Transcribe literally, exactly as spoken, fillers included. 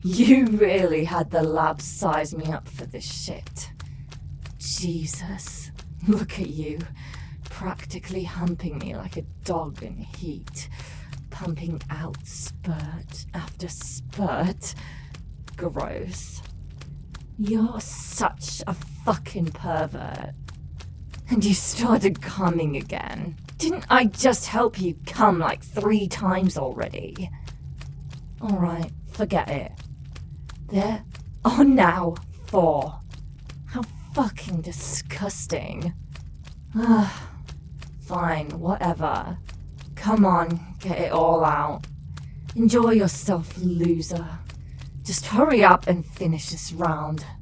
You really had the lab size me up for this shit. Jesus, look at you, practically humping me like a dog in heat, pumping out spurt after spurt. Gross. You're such a fucking pervert. And you started coming again. Didn't I just help you come like three times already? Alright, forget it. There are now four. How fucking disgusting. Ah, fine, whatever. Come on, get it all out. Enjoy yourself, loser. Just hurry up and finish this round.